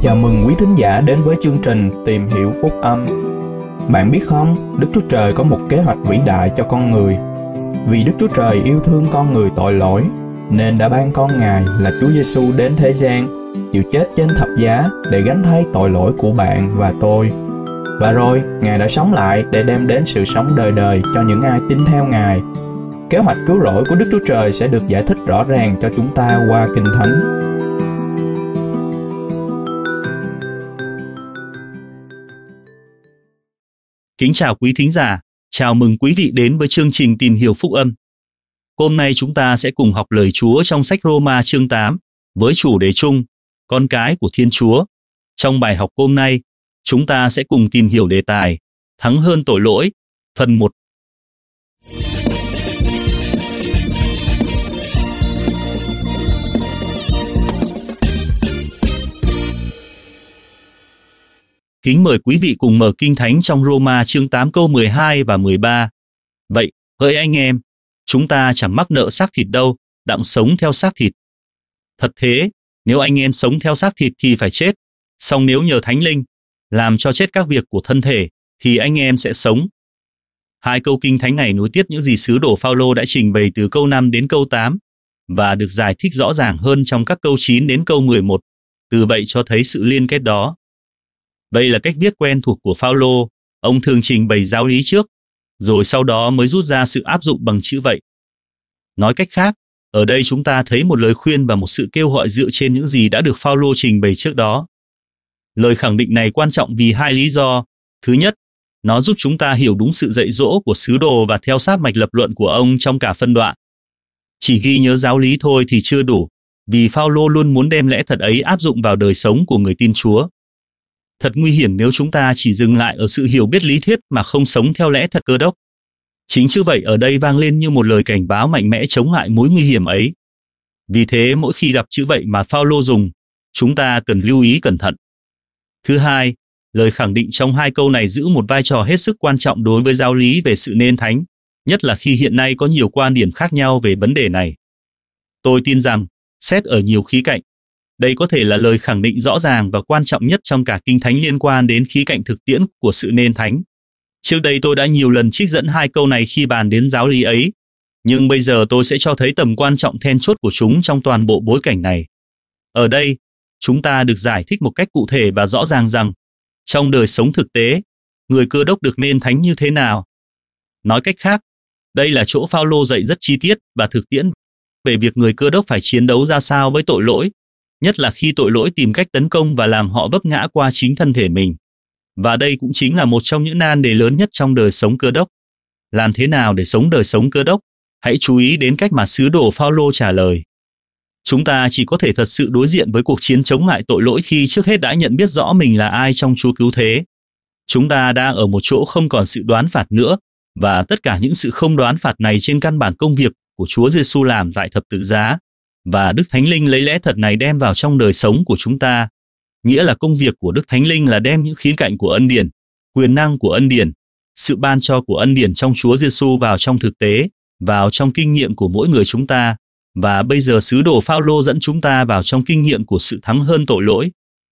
Chào mừng quý thính giả đến với chương trình Tìm hiểu phúc âm. Bạn biết không, Đức Chúa Trời có một kế hoạch vĩ đại cho con người. Vì Đức Chúa Trời yêu thương con người tội lỗi, nên đã ban con Ngài là Chúa Giêsu đến thế gian, chịu chết trên thập giá để gánh thay tội lỗi của bạn và tôi. Và rồi, Ngài đã sống lại để đem đến sự sống đời đời cho những ai tin theo Ngài. Kế hoạch cứu rỗi của Đức Chúa Trời sẽ được giải thích rõ ràng cho chúng ta qua Kinh Thánh. Kính chào quý thính giả, chào mừng quý vị đến với chương trình Tìm hiểu phúc âm. Hôm nay chúng ta sẽ cùng học lời Chúa trong sách Roma chương 8 với chủ đề chung, con cái của Thiên Chúa. Trong bài học hôm nay, chúng ta sẽ cùng tìm hiểu đề tài, thắng hơn tội lỗi, phần 1. Kính mời quý vị cùng mở Kinh Thánh trong Roma chương 8 câu 12 và 13. Vậy, hỡi anh em, chúng ta chẳng mắc nợ xác thịt đâu, đặng sống theo xác thịt. Thật thế, nếu anh em sống theo xác thịt thì phải chết, song nếu nhờ Thánh Linh, làm cho chết các việc của thân thể, thì anh em sẽ sống. Hai câu Kinh Thánh này nối tiếp những gì sứ đồ Phao-lô đã trình bày từ câu 5 đến câu 8, và được giải thích rõ ràng hơn trong các câu 9 đến câu 11, từ vậy cho thấy sự liên kết đó. Đây là cách viết quen thuộc của Phao-lô, ông thường trình bày giáo lý trước, rồi sau đó mới rút ra sự áp dụng bằng chữ vậy. Nói cách khác, ở đây chúng ta thấy một lời khuyên và một sự kêu gọi dựa trên những gì đã được Phao-lô trình bày trước đó. Lời khẳng định này quan trọng vì hai lý do. Thứ nhất, nó giúp chúng ta hiểu đúng sự dạy dỗ của sứ đồ và theo sát mạch lập luận của ông trong cả phân đoạn. Chỉ ghi nhớ giáo lý thôi thì chưa đủ, vì Phao-lô luôn muốn đem lẽ thật ấy áp dụng vào đời sống của người tin Chúa. Thật nguy hiểm nếu chúng ta chỉ dừng lại ở sự hiểu biết lý thuyết mà không sống theo lẽ thật Cơ đốc. Chính chữ vậy ở đây vang lên như một lời cảnh báo mạnh mẽ chống lại mối nguy hiểm ấy. Vì thế mỗi khi gặp chữ vậy mà Phao-lô dùng, chúng ta cần lưu ý cẩn thận. Thứ hai, lời khẳng định trong hai câu này giữ một vai trò hết sức quan trọng đối với giáo lý về sự nên thánh, nhất là khi hiện nay có nhiều quan điểm khác nhau về vấn đề này. Tôi tin rằng, xét ở nhiều khía cạnh, đây có thể là lời khẳng định rõ ràng và quan trọng nhất trong cả Kinh Thánh liên quan đến khía cạnh thực tiễn của sự nên thánh. Trước đây tôi đã nhiều lần trích dẫn hai câu này khi bàn đến giáo lý ấy, nhưng bây giờ tôi sẽ cho thấy tầm quan trọng then chốt của chúng trong toàn bộ bối cảnh này. Ở đây, chúng ta được giải thích một cách cụ thể và rõ ràng rằng, trong đời sống thực tế, người Cơ đốc được nên thánh như thế nào. Nói cách khác, đây là chỗ Phao-lô dạy rất chi tiết và thực tiễn về việc người Cơ đốc phải chiến đấu ra sao với tội lỗi, nhất là khi tội lỗi tìm cách tấn công và làm họ vấp ngã qua chính thân thể mình. Và đây cũng chính là một trong những nan đề lớn nhất trong đời sống Cơ đốc. Làm thế nào để sống đời sống Cơ đốc? Hãy chú ý đến cách mà sứ đồ Phao-lô trả lời. Chúng ta chỉ có thể thật sự đối diện với cuộc chiến chống lại tội lỗi khi trước hết đã nhận biết rõ mình là ai trong Chúa cứu thế. Chúng ta đang ở một chỗ không còn sự đoán phạt nữa, và tất cả những sự không đoán phạt này trên căn bản công việc của Chúa Giêsu làm tại thập tự giá, và Đức Thánh Linh lấy lẽ thật này đem vào trong đời sống của chúng ta. Nghĩa là công việc của Đức Thánh Linh là đem những khía cạnh của ân điển, quyền năng của ân điển, sự ban cho của ân điển trong Chúa Giêsu vào trong thực tế, vào trong kinh nghiệm của mỗi người chúng ta. Và bây giờ sứ đồ Phao-lô dẫn chúng ta vào trong kinh nghiệm của sự thắng hơn tội lỗi.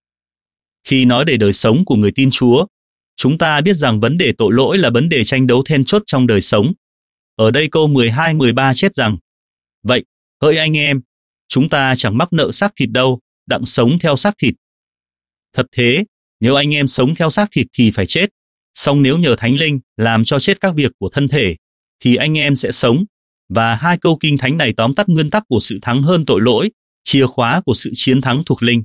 Khi nói về đời sống của người tin Chúa, chúng ta biết rằng vấn đề tội lỗi là vấn đề tranh đấu then chốt trong đời sống. Ở đây câu 12-13 chép rằng, vậy, hỡi anh em, chúng ta chẳng mắc nợ xác thịt đâu, đặng sống theo xác thịt. Thật thế, nếu anh em sống theo xác thịt thì phải chết, song nếu nhờ Thánh Linh làm cho chết các việc của thân thể, thì anh em sẽ sống. Và hai câu Kinh Thánh này tóm tắt nguyên tắc của sự thắng hơn tội lỗi, chìa khóa của sự chiến thắng thuộc linh.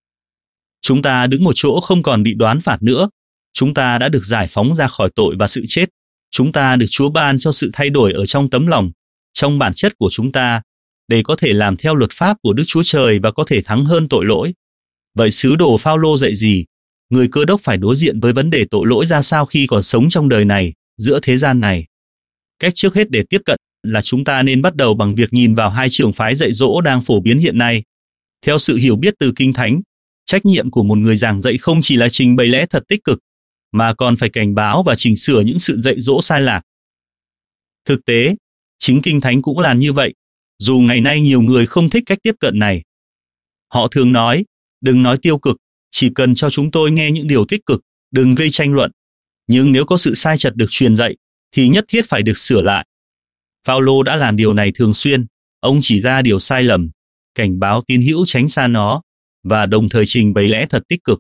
Chúng ta đứng một chỗ không còn bị đoán phạt nữa. Chúng ta đã được giải phóng ra khỏi tội và sự chết. Chúng ta được Chúa ban cho sự thay đổi ở trong tấm lòng, trong bản chất của chúng ta, để có thể làm theo luật pháp của Đức Chúa Trời và có thể thắng hơn tội lỗi. Vậy sứ đồ Phao-lô dạy gì? Người Cơ đốc phải đối diện với vấn đề tội lỗi ra sao khi còn sống trong đời này, giữa thế gian này? Cách trước hết để tiếp cận là chúng ta nên bắt đầu bằng việc nhìn vào hai trường phái dạy dỗ đang phổ biến hiện nay. Theo sự hiểu biết từ Kinh Thánh, trách nhiệm của một người giảng dạy không chỉ là trình bày lẽ thật tích cực, mà còn phải cảnh báo và chỉnh sửa những sự dạy dỗ sai lạc. Thực tế, chính Kinh Thánh cũng là như vậy, dù ngày nay nhiều người không thích cách tiếp cận này. Họ thường nói, đừng nói tiêu cực, Chỉ cần cho chúng tôi nghe những điều tích cực, đừng gây tranh luận. Nhưng nếu có sự sai trật được truyền dạy, thì nhất thiết phải được sửa lại. Phaolô đã làm điều này thường xuyên. Ông chỉ ra điều sai lầm, cảnh báo tín hữu tránh xa nó, và đồng thời trình bày lẽ thật tích cực.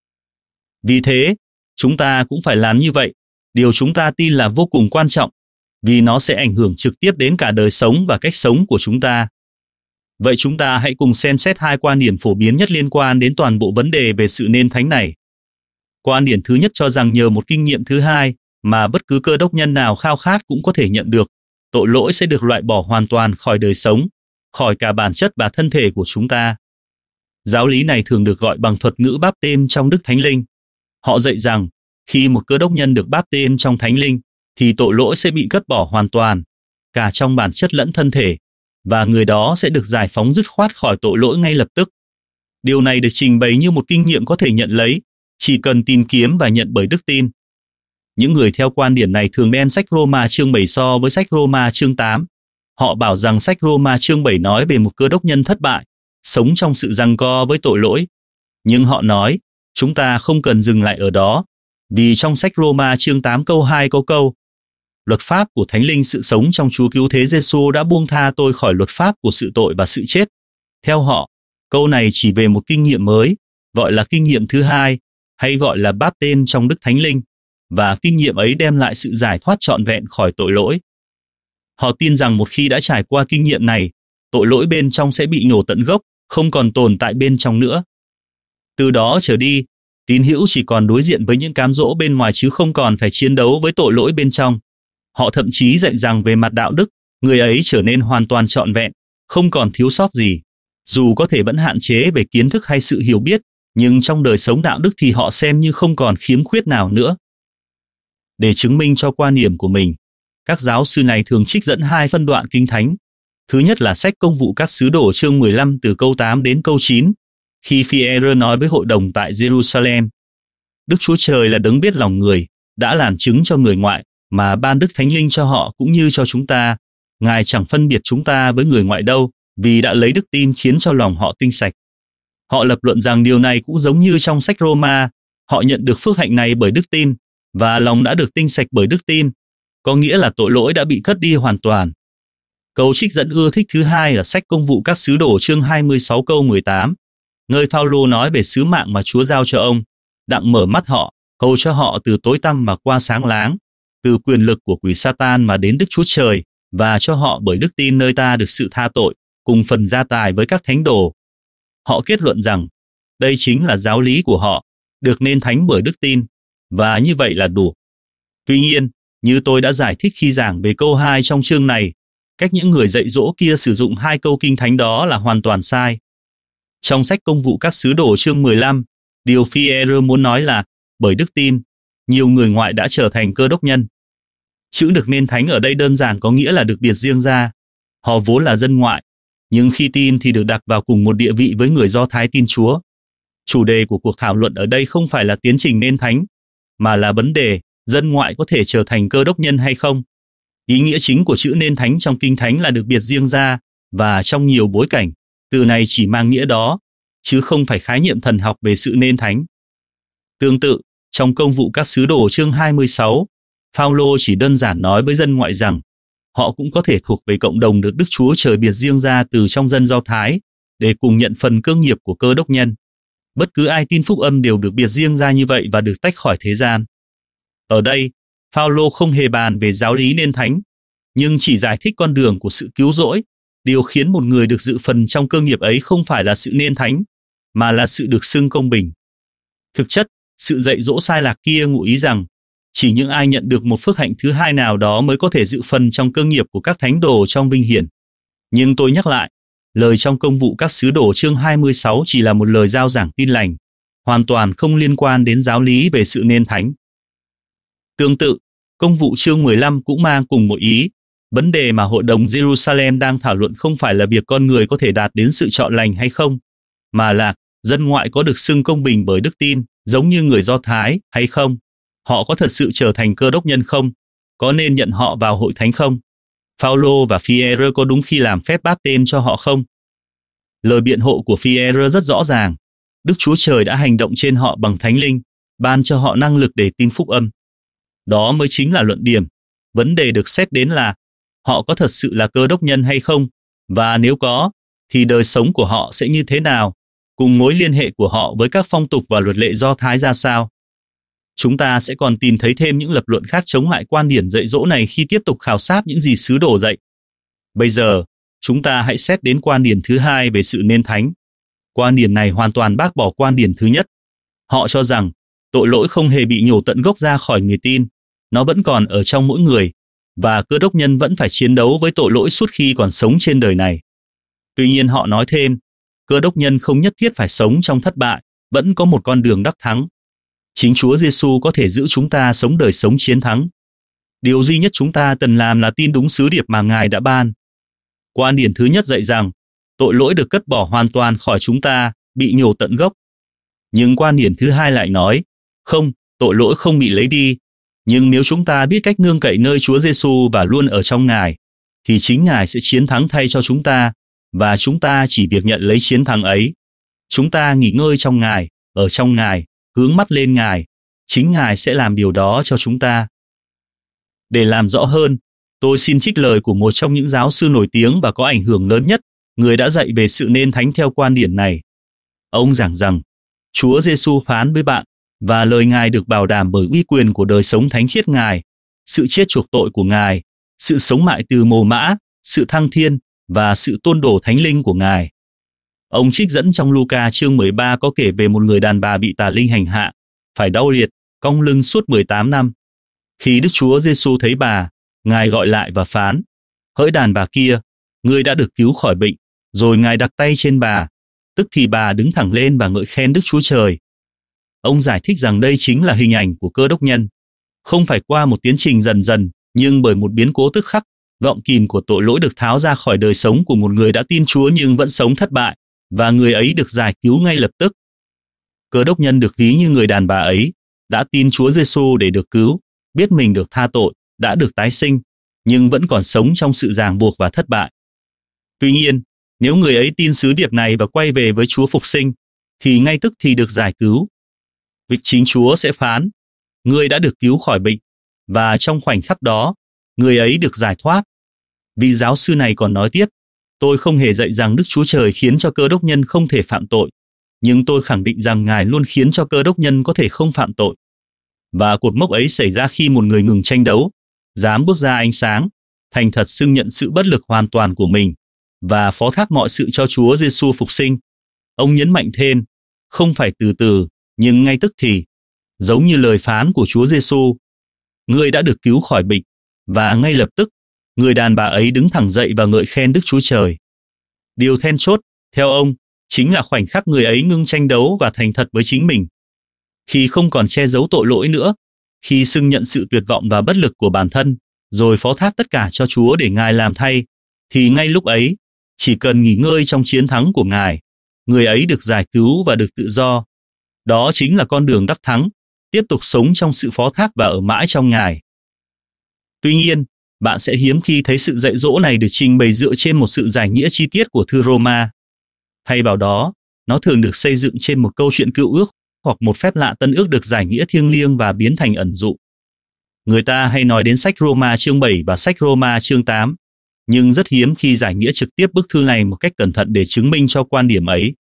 Vì thế, chúng ta cũng phải làm như vậy. Điều chúng ta tin là vô cùng quan trọng, vì nó sẽ ảnh hưởng trực tiếp đến cả đời sống và cách sống của chúng ta. Vậy chúng ta hãy cùng xem xét hai quan điểm phổ biến nhất liên quan đến toàn bộ vấn đề về sự nên thánh này. Quan điểm thứ nhất cho rằng nhờ một kinh nghiệm thứ hai mà bất cứ cơ đốc nhân nào khao khát cũng có thể nhận được, tội lỗi sẽ được loại bỏ hoàn toàn khỏi đời sống, khỏi cả bản chất và thân thể của chúng ta. Giáo lý này thường được gọi bằng thuật ngữ báp têm trong Đức Thánh Linh. Họ dạy rằng, khi một cơ đốc nhân được báp têm trong Thánh Linh, thì tội lỗi sẽ bị cất bỏ hoàn toàn, cả trong bản chất lẫn thân thể, và người đó sẽ được giải phóng dứt khoát khỏi tội lỗi ngay lập tức. Điều này được trình bày như một kinh nghiệm có thể nhận lấy, chỉ cần tìm kiếm và nhận bởi đức tin. Những người theo quan điểm này thường đem sách Roma chương 7 so với sách Roma chương 8. Họ bảo rằng sách Roma chương 7 nói về một cơ đốc nhân thất bại, sống trong sự giằng co với tội lỗi. Nhưng họ nói, chúng ta không cần dừng lại ở đó, vì trong sách Roma chương 8 câu 2 có câu: luật pháp của Thánh Linh sự sống trong Chúa Cứu Thế Giêsu đã buông tha tôi khỏi luật pháp của sự tội và sự chết. Theo họ, câu này chỉ về một kinh nghiệm mới, gọi là kinh nghiệm thứ hai, hay gọi là báp têm trong Đức Thánh Linh, và kinh nghiệm ấy đem lại sự giải thoát trọn vẹn khỏi tội lỗi. Họ tin rằng một khi đã trải qua kinh nghiệm này, tội lỗi bên trong sẽ bị nhổ tận gốc, không còn tồn tại bên trong nữa. Từ đó trở đi, tín hữu chỉ còn đối diện với những cám dỗ bên ngoài chứ không còn phải chiến đấu với tội lỗi bên trong. Họ thậm chí dạy rằng về mặt đạo đức, người ấy trở nên hoàn toàn trọn vẹn, không còn thiếu sót gì. Dù có thể vẫn hạn chế về kiến thức hay sự hiểu biết, nhưng trong đời sống đạo đức thì họ xem như không còn khiếm khuyết nào nữa. Để chứng minh cho quan điểm của mình, các giáo sư này thường trích dẫn hai phân đoạn Kinh Thánh. Thứ nhất là sách Công vụ các sứ đồ chương 15 từ câu 8 đến câu 9, khi Phi-e-rơ nói với hội đồng tại Jerusalem: Đức Chúa Trời là đấng biết lòng người, đã làm chứng cho người ngoại, mà ban Đức Thánh Linh cho họ cũng như cho chúng ta. Ngài chẳng phân biệt chúng ta với người ngoại đâu, vì đã lấy đức tin khiến cho lòng họ tinh sạch. Họ lập luận rằng điều này cũng giống như trong sách Roma, họ nhận được phước hạnh này bởi đức tin, và lòng đã được tinh sạch bởi đức tin, có nghĩa là tội lỗi đã bị cất đi hoàn toàn. Câu trích dẫn ưa thích thứ hai là sách Công vụ các sứ đồ chương 26 câu 18, nơi Phaolô nói về sứ mạng mà Chúa giao cho ông, đặng mở mắt họ, hầu cho họ từ tối tăm mà qua sáng láng, từ quyền lực của quỷ Satan mà đến Đức Chúa Trời, và cho họ bởi đức tin nơi ta được sự tha tội, cùng phần gia tài với các thánh đồ. Họ kết luận rằng, đây chính là giáo lý của họ, được nên thánh bởi đức tin, và như vậy là đủ. Tuy nhiên, như tôi đã giải thích khi giảng về câu 2 trong chương này, cách những người dạy dỗ kia sử dụng hai câu kinh thánh đó là hoàn toàn sai. Trong sách Công vụ các sứ đồ chương 15, điều Phi-e-rơ muốn nói là, bởi đức tin, nhiều người ngoại đã trở thành cơ đốc nhân. Chữ được nên thánh ở đây đơn giản có nghĩa là được biệt riêng ra. Họ vốn là dân ngoại, nhưng khi tin thì được đặt vào cùng một địa vị với người Do Thái tin Chúa. Chủ đề của cuộc thảo luận ở đây không phải là tiến trình nên thánh, mà là vấn đề dân ngoại có thể trở thành cơ đốc nhân hay không. Ý nghĩa chính của chữ nên thánh trong Kinh Thánh là được biệt riêng ra, và trong nhiều bối cảnh, từ này chỉ mang nghĩa đó, chứ không phải khái niệm thần học về sự nên thánh. Tương tự, trong Công vụ các sứ đồ chương 26, Phaolô chỉ đơn giản nói với dân ngoại rằng, họ cũng có thể thuộc về cộng đồng được Đức Chúa Trời biệt riêng ra từ trong dân Do Thái, để cùng nhận phần cơ nghiệp của cơ đốc nhân. Bất cứ ai tin phúc âm đều được biệt riêng ra như vậy và được tách khỏi thế gian. Ở đây, Phaolô không hề bàn về giáo lý nên thánh, nhưng chỉ giải thích con đường của sự cứu rỗi. Điều khiến một người được dự phần trong cơ nghiệp ấy không phải là sự nên thánh, mà là sự được xưng công bình. Thực chất, sự dạy dỗ sai lạc kia ngụ ý rằng, chỉ những ai nhận được một phước hạnh thứ hai nào đó mới có thể dự phần trong cơ nghiệp của các thánh đồ trong vinh hiển. Nhưng tôi nhắc lại, lời trong Công vụ các sứ đồ chương 26 chỉ là một lời giao giảng tin lành, hoàn toàn không liên quan đến giáo lý về sự nên thánh. Tương tự, Công vụ chương 15 cũng mang cùng một ý. Vấn đề mà hội đồng Jerusalem đang thảo luận không phải là việc con người có thể đạt đến sự trọn lành hay không, mà là dân ngoại có được xưng công bình bởi đức tin, giống như người Do Thái hay không? Họ có thật sự trở thành cơ đốc nhân không? Có nên nhận họ vào hội thánh không? Phaolô và Phi-e-rơ có đúng khi làm phép báp têm cho họ không? Lời biện hộ của Phi-e-rơ rất rõ ràng. Đức Chúa Trời đã hành động trên họ bằng Thánh Linh, ban cho họ năng lực để tin phúc âm. Đó mới chính là luận điểm. Vấn đề được xét đến là họ có thật sự là Cơ Đốc nhân hay không, và nếu có, thì đời sống của họ sẽ như thế nào, cùng mối liên hệ của họ với các phong tục và luật lệ Do Thái ra sao. Chúng ta sẽ còn tìm thấy thêm những lập luận khác chống lại quan điểm dạy dỗ này khi tiếp tục khảo sát những gì sứ đồ dạy. Bây giờ, chúng ta hãy xét đến quan điểm thứ hai về sự nên thánh. Quan điểm này hoàn toàn bác bỏ quan điểm thứ nhất. Họ cho rằng tội lỗi không hề bị nhổ tận gốc ra khỏi người tin, nó vẫn còn ở trong mỗi người, và Cơ Đốc nhân vẫn phải chiến đấu với tội lỗi suốt khi còn sống trên đời này. Tuy nhiên họ nói thêm, Cơ Đốc nhân không nhất thiết phải sống trong thất bại, vẫn có một con đường đắc thắng. Chính Chúa Giêsu có thể giữ chúng ta sống đời sống chiến thắng. Điều duy nhất chúng ta cần làm là tin đúng sứ điệp mà Ngài đã ban. Quan điểm thứ nhất dạy rằng, tội lỗi được cất bỏ hoàn toàn khỏi chúng ta, bị nhổ tận gốc. Nhưng quan điểm thứ hai lại nói, không, tội lỗi không bị lấy đi. Nhưng nếu chúng ta biết cách nương cậy nơi Chúa Giêsu và luôn ở trong Ngài, thì chính Ngài sẽ chiến thắng thay cho chúng ta, và chúng ta chỉ việc nhận lấy chiến thắng ấy. Chúng ta nghỉ ngơi trong Ngài, ở trong Ngài, hướng mắt lên Ngài, chính Ngài sẽ làm điều đó cho chúng ta. Để làm rõ hơn, tôi xin trích lời của một trong những giáo sư nổi tiếng và có ảnh hưởng lớn nhất, người đã dạy về sự nên thánh theo quan điểm này. Ông giảng rằng, Chúa Giêsu phán với bạn, và lời Ngài được bảo đảm bởi uy quyền của đời sống thánh khiết Ngài, sự chết chuộc tội của Ngài, sự sống mãi từ mồ mã, sự thăng thiên, và sự tôn đổ thánh linh của Ngài. Ông trích dẫn trong Luca chương 13 có kể về một người đàn bà bị tà linh hành hạ, phải đau liệt, cong lưng suốt 18 năm. Khi Đức Chúa Giêsu thấy bà, Ngài gọi lại và phán, hỡi đàn bà kia, ngươi đã được cứu khỏi bệnh, rồi Ngài đặt tay trên bà, tức thì bà đứng thẳng lên và ngợi khen Đức Chúa Trời. Ông giải thích rằng đây chính là hình ảnh của Cơ Đốc nhân, không phải qua một tiến trình dần dần, nhưng bởi một biến cố tức khắc, vọng kìm của tội lỗi được tháo ra khỏi đời sống của một người đã tin Chúa nhưng vẫn sống thất bại, và người ấy được giải cứu ngay lập tức. Cơ Đốc nhân được ví như người đàn bà ấy, đã tin Chúa Giêsu để được cứu, biết mình được tha tội, đã được tái sinh, nhưng vẫn còn sống trong sự ràng buộc và thất bại. Tuy nhiên, nếu người ấy tin sứ điệp này và quay về với Chúa phục sinh, thì ngay tức thì được giải cứu. Vì chính Chúa sẽ phán, ngươi đã được cứu khỏi bệnh, và trong khoảnh khắc đó, người ấy được giải thoát. Vị giáo sư này còn nói tiếp, tôi không hề dạy rằng Đức Chúa Trời khiến cho Cơ Đốc nhân không thể phạm tội, nhưng tôi khẳng định rằng Ngài luôn khiến cho Cơ Đốc nhân có thể không phạm tội. Và cột mốc ấy xảy ra khi một người ngừng tranh đấu, dám bước ra ánh sáng, thành thật xưng nhận sự bất lực hoàn toàn của mình, và phó thác mọi sự cho Chúa Giêsu phục sinh. Ông nhấn mạnh thêm, không phải từ từ, nhưng ngay tức thì, giống như lời phán của Chúa Giêsu, ngươi đã được cứu khỏi bệnh, và ngay lập tức, người đàn bà ấy đứng thẳng dậy và ngợi khen Đức Chúa Trời. Điều then chốt, theo ông, chính là khoảnh khắc người ấy ngưng tranh đấu và thành thật với chính mình. Khi không còn che giấu tội lỗi nữa, khi xưng nhận sự tuyệt vọng và bất lực của bản thân, rồi phó thác tất cả cho Chúa để Ngài làm thay, thì ngay lúc ấy, chỉ cần nghỉ ngơi trong chiến thắng của Ngài, người ấy được giải cứu và được tự do. Đó chính là con đường đắc thắng, tiếp tục sống trong sự phó thác và ở mãi trong Ngài. Tuy nhiên, bạn sẽ hiếm khi thấy sự dạy dỗ này được trình bày dựa trên một sự giải nghĩa chi tiết của thư Roma. Thay vào đó, nó thường được xây dựng trên một câu chuyện cựu ước hoặc một phép lạ tân ước được giải nghĩa thiêng liêng và biến thành ẩn dụ. Người ta hay nói đến sách Roma chương 7 và sách Roma chương 8, nhưng rất hiếm khi giải nghĩa trực tiếp bức thư này một cách cẩn thận để chứng minh cho quan điểm ấy.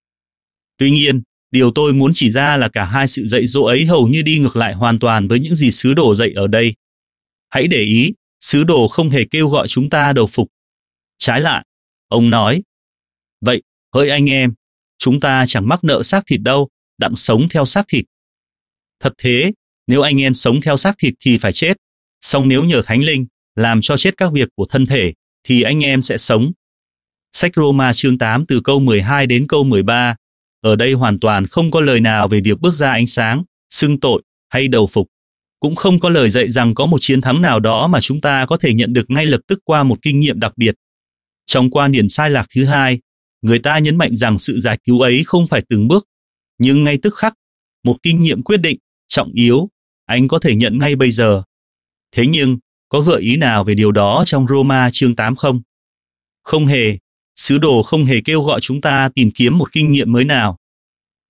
Tuy nhiên, điều tôi muốn chỉ ra là cả hai sự dạy dỗ ấy hầu như đi ngược lại hoàn toàn với những gì sứ đồ dạy ở đây. Hãy để ý, sứ đồ không hề kêu gọi chúng ta đầu phục. Trái lại, ông nói, vậy, hỡi anh em, chúng ta chẳng mắc nợ xác thịt đâu, đặng sống theo xác thịt. Thật thế, nếu anh em sống theo xác thịt thì phải chết, song nếu nhờ Thánh Linh làm cho chết các việc của thân thể, thì anh em sẽ sống. Sách Roma chương 8 từ câu 12 đến câu 13, ở đây hoàn toàn không có lời nào về việc bước ra ánh sáng, xưng tội hay đầu phục. Cũng không có lời dạy rằng có một chiến thắng nào đó mà chúng ta có thể nhận được ngay lập tức qua một kinh nghiệm đặc biệt. Trong quan điểm sai lạc thứ hai, người ta nhấn mạnh rằng sự giải cứu ấy không phải từng bước, nhưng ngay tức khắc, một kinh nghiệm quyết định, trọng yếu, anh có thể nhận ngay bây giờ. Thế nhưng, có gợi ý nào về điều đó trong Roma chương 8 không? Không hề, sứ đồ không hề kêu gọi chúng ta tìm kiếm một kinh nghiệm mới nào.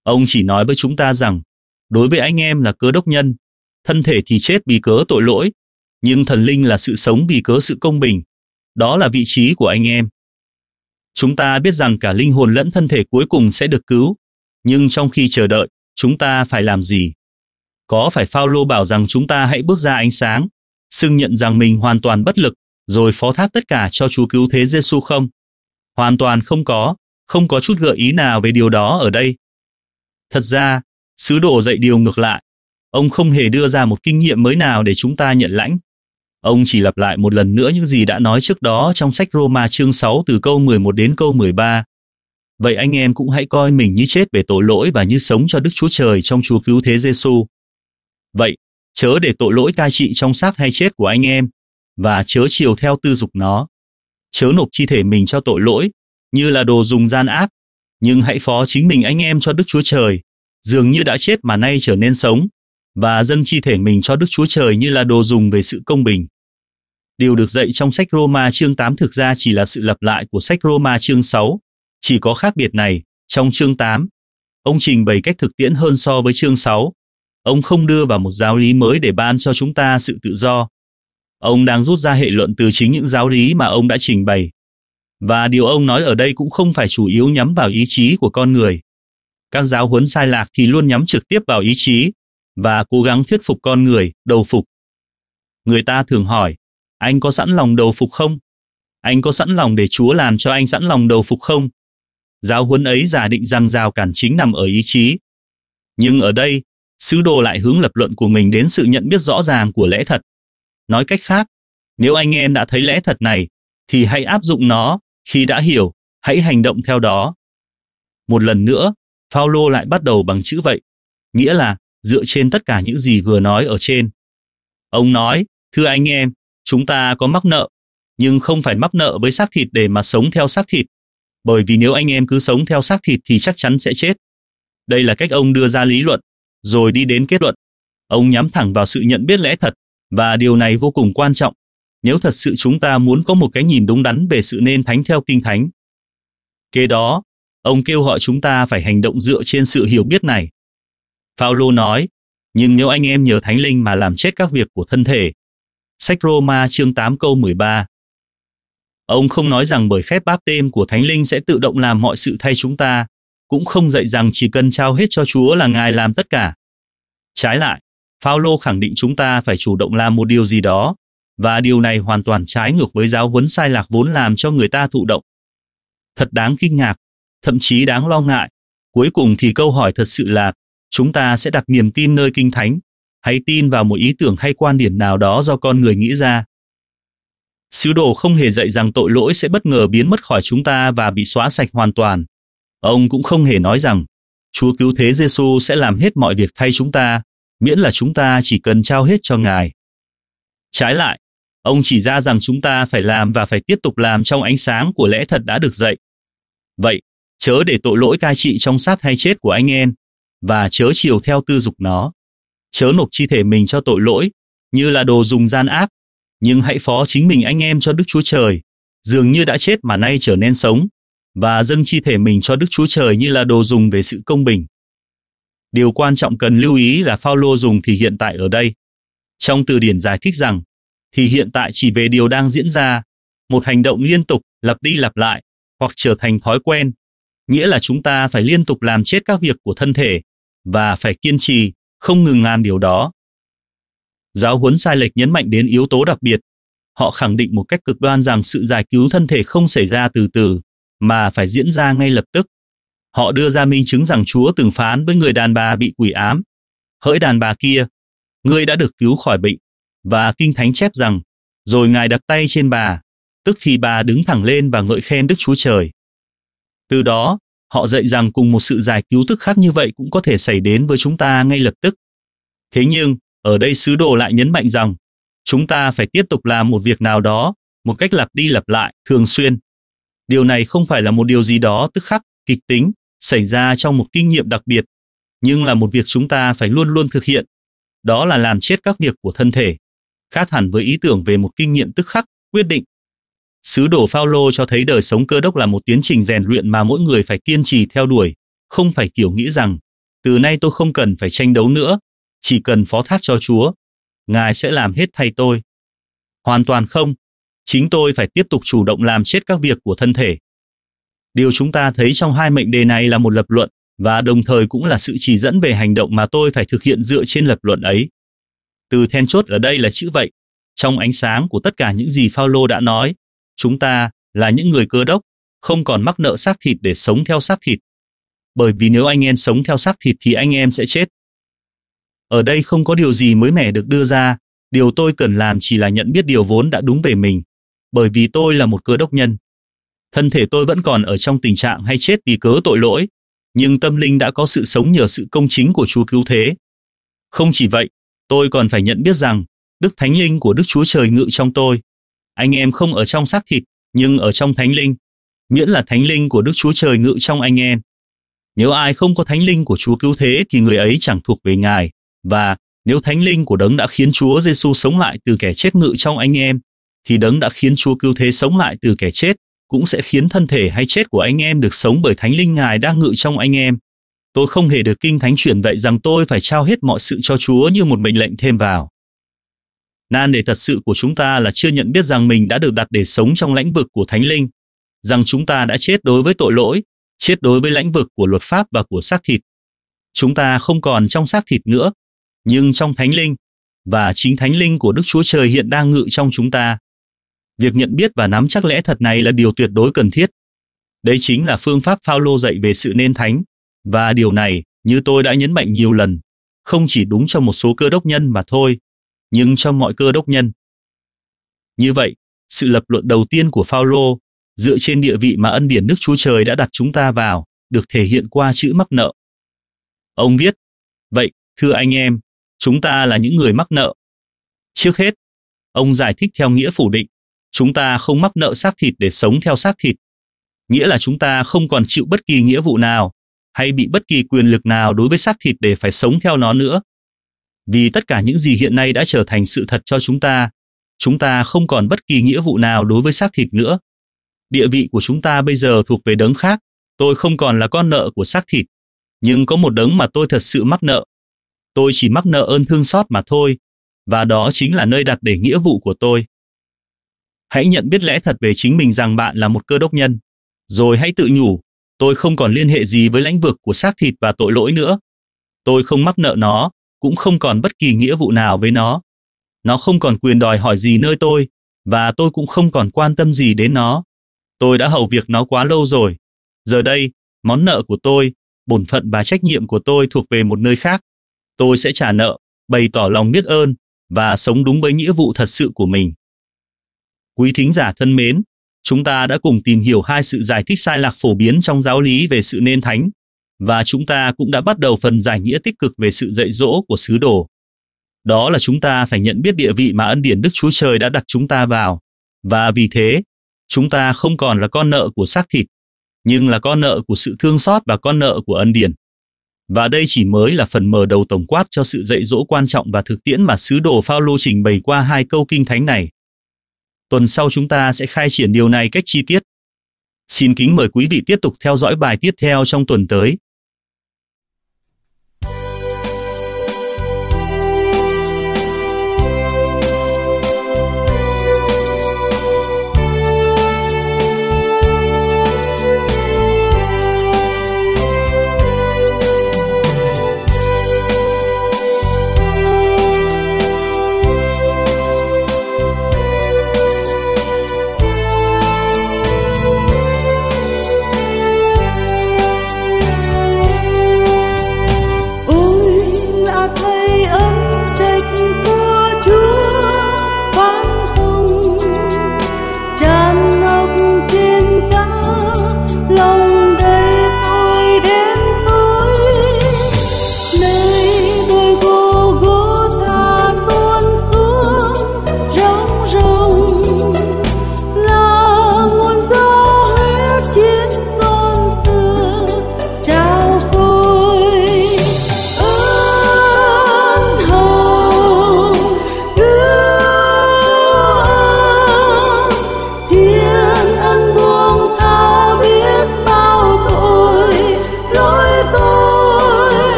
Ông chỉ nói với chúng ta rằng, đối với anh em là Cơ Đốc nhân, thân thể thì chết vì cớ tội lỗi, nhưng thần linh là sự sống vì cớ sự công bình. Đó là vị trí của anh em. Chúng ta biết rằng cả linh hồn lẫn thân thể cuối cùng sẽ được cứu, nhưng trong khi chờ đợi, chúng ta phải làm gì? Có phải Phao-lô bảo rằng chúng ta hãy bước ra ánh sáng, xưng nhận rằng mình hoàn toàn bất lực, rồi phó thác tất cả cho Chúa cứu thế Giêsu không? Hoàn toàn không có chút gợi ý nào về điều đó ở đây. Thật ra, sứ đồ dạy điều ngược lại. Ông không hề đưa ra một kinh nghiệm mới nào để chúng ta nhận lãnh. Ông chỉ lặp lại một lần nữa những gì đã nói trước đó trong sách Roma chương 6 từ câu 11 đến câu 13. Vậy anh em cũng hãy coi mình như chết về tội lỗi và như sống cho Đức Chúa Trời trong Chúa cứu thế Giêsu. Vậy, chớ để tội lỗi cai trị trong xác hay chết của anh em, và chớ chiều theo tư dục nó. Chớ nộp chi thể mình cho tội lỗi, như là đồ dùng gian ác, nhưng hãy phó chính mình anh em cho Đức Chúa Trời, dường như đã chết mà nay trở nên sống, và dâng chi thể mình cho Đức Chúa Trời như là đồ dùng về sự công bình. Điều được dạy trong sách Roma chương 8 thực ra chỉ là sự lặp lại của sách Roma chương 6, chỉ có khác biệt này, trong chương 8, ông trình bày cách thực tiễn hơn so với chương 6. Ông không đưa vào một giáo lý mới để ban cho chúng ta sự tự do. Ông đang rút ra hệ luận từ chính những giáo lý mà ông đã trình bày. Và điều ông nói ở đây cũng không phải chủ yếu nhắm vào ý chí của con người. Các giáo huấn sai lạc thì luôn nhắm trực tiếp vào ý chí, và cố gắng thuyết phục con người, đầu phục. Người ta thường hỏi, anh có sẵn lòng đầu phục không? Anh có sẵn lòng để Chúa làm cho anh sẵn lòng đầu phục không? Giáo huấn ấy giả định rằng rào cản chính nằm ở ý chí. Nhưng ở đây, sứ đồ lại hướng lập luận của mình đến sự nhận biết rõ ràng của lẽ thật. Nói cách khác, nếu anh em đã thấy lẽ thật này, thì hãy áp dụng nó, khi đã hiểu, hãy hành động theo đó. Một lần nữa, Phao-lô lại bắt đầu bằng chữ vậy, nghĩa là dựa trên tất cả những gì vừa nói ở trên. Ông nói, thưa anh em, chúng ta có mắc nợ, nhưng không phải mắc nợ với xác thịt để mà sống theo xác thịt, bởi vì nếu anh em cứ sống theo xác thịt thì chắc chắn sẽ chết. Đây là cách ông đưa ra lý luận, rồi đi đến kết luận. Ông nhắm thẳng vào sự nhận biết lẽ thật, và điều này vô cùng quan trọng, nếu thật sự chúng ta muốn có một cái nhìn đúng đắn về sự nên thánh theo Kinh Thánh. Kế đó, ông kêu gọi chúng ta phải hành động dựa trên sự hiểu biết này. Phao-lô nói, nhưng nếu anh em nhờ Thánh Linh mà làm chết các việc của thân thể. Sách Roma chương 8 câu 13. Ông không nói rằng bởi phép báp têm của Thánh Linh sẽ tự động làm mọi sự thay chúng ta, cũng không dạy rằng chỉ cần trao hết cho Chúa là Ngài làm tất cả. Trái lại, Phao-lô khẳng định chúng ta phải chủ động làm một điều gì đó, và điều này hoàn toàn trái ngược với giáo huấn sai lạc vốn làm cho người ta thụ động. Thật đáng kinh ngạc, thậm chí đáng lo ngại. Cuối cùng thì câu hỏi thật sự là, chúng ta sẽ đặt niềm tin nơi Kinh Thánh, hay tin vào một ý tưởng hay quan điểm nào đó do con người nghĩ ra. Sứ đồ không hề dạy rằng tội lỗi sẽ bất ngờ biến mất khỏi chúng ta và bị xóa sạch hoàn toàn. Ông cũng không hề nói rằng, Chúa cứu thế Giêsu sẽ làm hết mọi việc thay chúng ta, miễn là chúng ta chỉ cần trao hết cho Ngài. Trái lại, ông chỉ ra rằng chúng ta phải làm và phải tiếp tục làm trong ánh sáng của lẽ thật đã được dạy. Vậy, chớ để tội lỗi cai trị trong xác hay chết của anh em, và chớ chiều theo tư dục nó. Chớ nộp chi thể mình cho tội lỗi, như là đồ dùng gian ác, nhưng hãy phó chính mình anh em cho Đức Chúa Trời, dường như đã chết mà nay trở nên sống, và dâng chi thể mình cho Đức Chúa Trời như là đồ dùng về sự công bình. Điều quan trọng cần lưu ý là Phao-lô dùng thì hiện tại ở đây. Trong từ điển giải thích rằng, thì hiện tại chỉ về điều đang diễn ra, một hành động liên tục, lặp đi lặp lại, hoặc trở thành thói quen, nghĩa là chúng ta phải liên tục làm chết các việc của thân thể, và phải kiên trì, không ngừng làm điều đó. Giáo huấn sai lệch nhấn mạnh đến yếu tố đặc biệt. Họ khẳng định một cách cực đoan rằng sự giải cứu thân thể không xảy ra từ từ, mà phải diễn ra ngay lập tức. Họ đưa ra minh chứng rằng Chúa từng phán với người đàn bà bị quỷ ám, hỡi đàn bà kia, ngươi đã được cứu khỏi bệnh, và Kinh Thánh chép rằng, rồi Ngài đặt tay trên bà, tức thì bà đứng thẳng lên và ngợi khen Đức Chúa Trời. Từ đó, họ dạy rằng cùng một sự giải cứu tức khắc như vậy cũng có thể xảy đến với chúng ta ngay lập tức. Thế nhưng, ở đây sứ đồ lại nhấn mạnh rằng, chúng ta phải tiếp tục làm một việc nào đó, một cách lặp đi lặp lại, thường xuyên. Điều này không phải là một điều gì đó tức khắc, kịch tính, xảy ra trong một kinh nghiệm đặc biệt, nhưng là một việc chúng ta phải luôn luôn thực hiện. Đó là làm chết các việc của thân thể, khác hẳn với ý tưởng về một kinh nghiệm tức khắc, quyết định. Sứ đồ Phao-lô cho thấy đời sống Cơ Đốc là một tiến trình rèn luyện mà mỗi người phải kiên trì theo đuổi, không phải kiểu nghĩ rằng, Từ nay tôi không cần phải tranh đấu nữa, chỉ cần phó thác cho Chúa. Ngài sẽ làm hết thay tôi. Hoàn toàn không. Chính tôi phải tiếp tục chủ động làm chết các việc của thân thể. Điều chúng ta thấy trong hai mệnh đề này là một lập luận, và đồng thời cũng là sự chỉ dẫn về hành động mà tôi phải thực hiện dựa trên lập luận ấy. Từ then chốt ở đây là chữ vậy. Trong ánh sáng của tất cả những gì Phao-lô đã nói, chúng ta là những người Cơ đốc, không còn mắc nợ xác thịt để sống theo xác thịt. Bởi vì nếu anh em sống theo xác thịt thì anh em sẽ chết. Ở đây không có điều gì mới mẻ được đưa ra, điều tôi cần làm chỉ là nhận biết điều vốn đã đúng về mình, bởi vì tôi là một Cơ đốc nhân. Thân thể tôi vẫn còn ở trong tình trạng hay chết vì cớ tội lỗi, nhưng tâm linh đã có sự sống nhờ sự công chính của Chúa cứu thế. Không chỉ vậy, tôi còn phải nhận biết rằng Đức Thánh Linh của Đức Chúa Trời ngự trong tôi. Anh em không ở trong xác thịt, nhưng ở trong Thánh Linh, miễn là Thánh Linh của Đức Chúa Trời ngự trong anh em. Nếu ai không có Thánh Linh của Chúa cứu thế thì người ấy chẳng thuộc về Ngài, và nếu Thánh Linh của Đấng đã khiến Chúa Giêsu sống lại từ kẻ chết ngự trong anh em, thì Đấng đã khiến Chúa cứu thế sống lại từ kẻ chết cũng sẽ khiến thân thể hay chết của anh em được sống bởi Thánh Linh Ngài đang ngự trong anh em. Tôi không hề được Kinh Thánh truyền dạy rằng tôi phải trao hết mọi sự cho Chúa như một mệnh lệnh thêm vào. Nan đề thật sự của chúng ta là chưa nhận biết rằng mình đã được đặt để sống trong lãnh vực của Thánh Linh, rằng chúng ta đã chết đối với tội lỗi, chết đối với lãnh vực của luật pháp và của xác thịt. Chúng ta không còn trong xác thịt nữa, nhưng trong Thánh Linh, và chính Thánh Linh của Đức Chúa Trời hiện đang ngự trong chúng ta. Việc nhận biết và nắm chắc lẽ thật này là điều tuyệt đối cần thiết. Đấy chính là phương pháp Phao-lô dạy về sự nên thánh, và điều này, như tôi đã nhấn mạnh nhiều lần, không chỉ đúng cho một số Cơ đốc nhân mà thôi, nhưng cho mọi Cơ đốc nhân. Như vậy, sự lập luận đầu tiên của Phao-lô, dựa trên địa vị mà ân điển Đức Chúa Trời đã đặt chúng ta vào, được thể hiện qua chữ mắc nợ. Ông viết, vậy, thưa anh em, chúng ta là những người mắc nợ. Trước hết, ông giải thích theo nghĩa phủ định, chúng ta không mắc nợ xác thịt để sống theo xác thịt. Nghĩa là chúng ta không còn chịu bất kỳ nghĩa vụ nào, hay bị bất kỳ quyền lực nào đối với xác thịt để phải sống theo nó nữa. Vì tất cả những gì hiện nay đã trở thành sự thật cho chúng ta không còn bất kỳ nghĩa vụ nào đối với xác thịt nữa. Địa vị của chúng ta bây giờ thuộc về đấng khác, tôi không còn là con nợ của xác thịt, nhưng có một đấng mà tôi thật sự mắc nợ. Tôi chỉ mắc nợ ơn thương xót mà thôi, và đó chính là nơi đặt để nghĩa vụ của tôi. Hãy nhận biết lẽ thật về chính mình rằng bạn là một Cơ đốc nhân, rồi hãy tự nhủ, tôi không còn liên hệ gì với lãnh vực của xác thịt và tội lỗi nữa. Tôi không mắc nợ nó, cũng không còn bất kỳ nghĩa vụ nào với nó. Nó không còn quyền đòi hỏi gì nơi tôi, và tôi cũng không còn quan tâm gì đến nó. Tôi đã hầu việc nó quá lâu rồi. Giờ đây, món nợ của tôi, bổn phận và trách nhiệm của tôi thuộc về một nơi khác. Tôi sẽ trả nợ, bày tỏ lòng biết ơn, và sống đúng với nghĩa vụ thật sự của mình. Quý thính giả thân mến, chúng ta đã cùng tìm hiểu hai sự giải thích sai lạc phổ biến trong giáo lý về sự nên thánh, và chúng ta cũng đã bắt đầu phần giải nghĩa tích cực về sự dạy dỗ của sứ đồ. Đó là chúng ta phải nhận biết địa vị mà ân điển Đức Chúa Trời đã đặt chúng ta vào, và vì thế, chúng ta không còn là con nợ của xác thịt, nhưng là con nợ của sự thương xót và con nợ của ân điển. Và đây chỉ mới là phần mở đầu tổng quát cho sự dạy dỗ quan trọng và thực tiễn mà sứ đồ Phao-lô trình bày qua hai câu Kinh Thánh này. Tuần sau chúng ta sẽ khai triển điều này cách chi tiết. Xin kính mời quý vị tiếp tục theo dõi bài tiếp theo trong tuần tới.